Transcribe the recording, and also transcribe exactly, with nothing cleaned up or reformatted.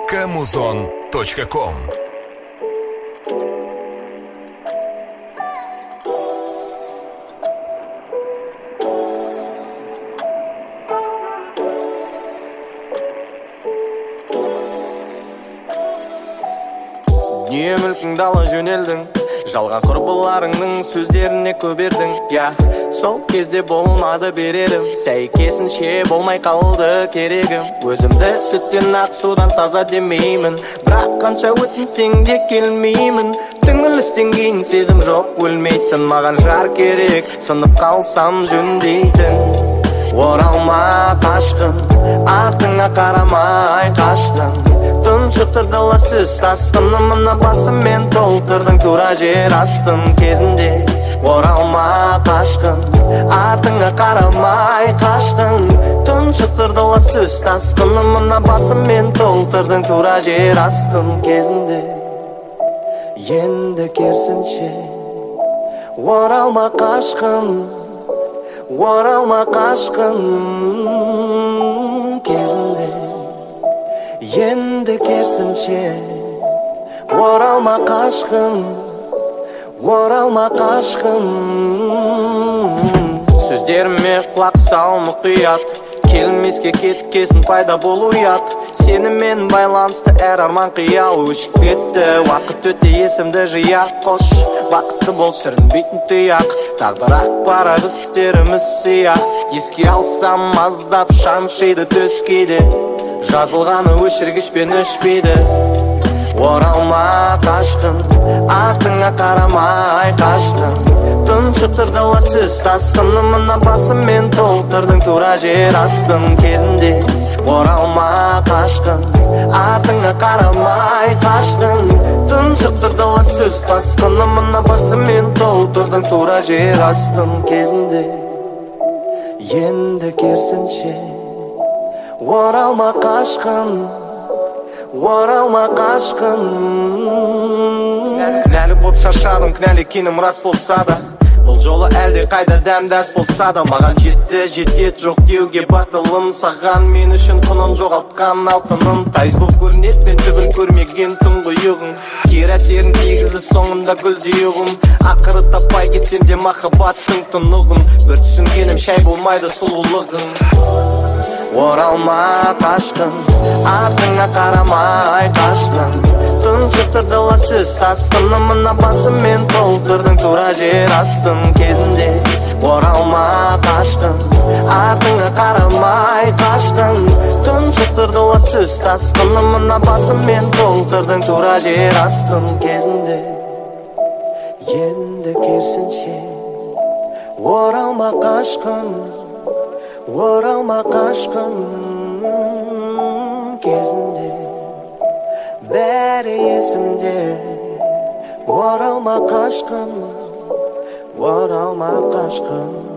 камузон точка ком. Дүние мүлкіңді ала жөнелдің, жалған құрбыларыңның сөздеріне көнбедің. Я, сол кезде болмады берерім, сәйкесінше болмай қалды керегім. Өзімді сүттен ақ судан таза демеймін, бірақ қанша өтінсең де келмеймін. Түңілістен кейін сезім жоқ өлмейтін, маған жар керек, сынып қалсам жөндейтін. Оралма қашқын, артыңа қарамай қаштың. Тұншықтырды ла сөз тасқыны, мына басыммен толтырдың тура жер астын кезінде. Оралма қашқын, артыңа қарамай қаштың. Тұншықтырды ла сөз тасқыны, мына басыммен толтырдың тура жер астын кезінде. Енді керісінше оралма қашқын, оралма қашқын кезінде. Енді керісінше оралма қашқын, оралма қашқын. Сөздеріме құлақ сал мұқият, келмеске кеткесін пайда болу ұят. Сенімен байланысты әр арман қиял өшіп кетті. Уақыт өте есімді жия қош, бақытты бол сүрінбейтін тұяқ. Тағдыр ақ парақ істеріміз сияқ, еске алсам аздап шаншиды төс кейде. Жазылғаны өшіргішпен өшпейді. Оралма қашқын, артыңа қарамай қаштың. Тұншықтырды ла сөз тасқыны, мына басыммен толтырдың тура жер астын кезінде. Оралма қашқын, артыңа қарамай қаштың. Тұншықтырды ла сөз тасқыны, мына басыммен толтырдың тура жер астын кезінде. Енді керісінше оралма қашқын, оралма қашқын. Кінәлі боп шаршадым, кінәлі екенім рас болса да, бұл жолы әлде қайда дәмдәс болса да. Маған жетті, жетет жоқ деуге батылым. Саған мен үшін құнын жоғалтқан алтыным. Тайыз боп көрінет, мен түбін көрмеген тұңғиығың. Кер әсерін тигізді соңында гүлдейігім. Ақыры таппай кетсем де махаббаттың тұнығын. Бір түсінгенім шай болмайды сұлулығың. Оралма қашқын, артыңа қарамай қаштың. Тұншықтырды ла сөз тасқыны, мына басыммен толтырдың тура жер астын кезінде. Оралма қашқын, артыңа қарамай қаштың. Тұншықтырды ла сөз тасқыны, мына басыммен толтырдың тура жер астын кезінде. Енді керісінше оралма қашқын, оралма қашқын кезінде. Бәрі есімде, оралма қашқын, оралма қашқын.